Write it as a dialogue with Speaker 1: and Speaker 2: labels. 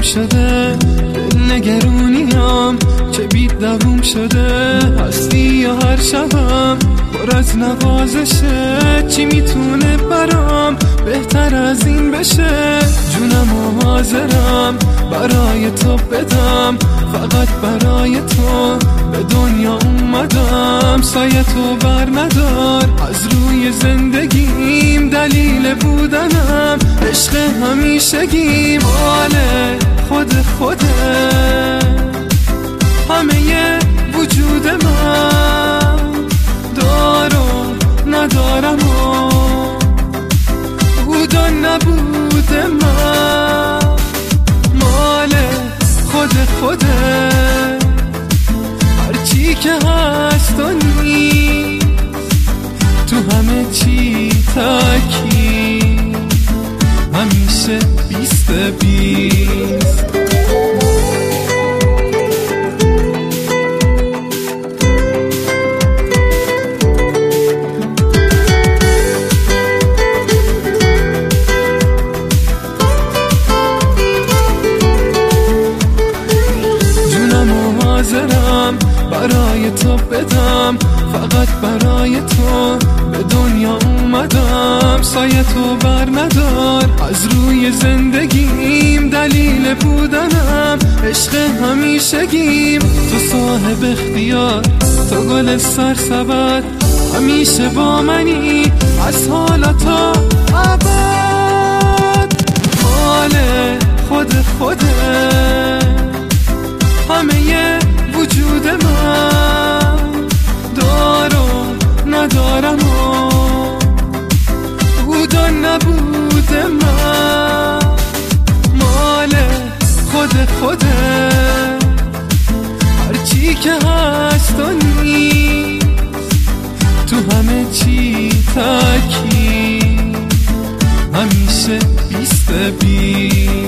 Speaker 1: شده، دل نگرونیم که بی دووم شده. هستی یا هر شبم پر از نوازشه، چی میتونه برام بهتر از این بشه؟ جونم و حاضرم برای تو بدم، فقط برای تو به دنیا اومدم. سایه تو بر ندار از روی زندگیم، دلیل بودنم عشق همیشگی. ماله خوده همه وجود من، دارو ندارم و بود و نبود من. ماله خوده هرچی که هست و نیست، تو همه چی تکی همیشه 20-20. حاضرم برای تو بدم، فقط برای تو به دنیا اومدم. سایه تو بر ندار از روی زندگیم، دلیل بودنم عشق همیشگیم. تو صاحب اختیار، تو گل سرسبد، همیشه با منی از حالا تا ابد. ماله خوده همه وجود من، دارو ندارم و بود و نبود من. ماله خوده هرچی که هست و نیست، تو همه چی تکی همیشه 20-20.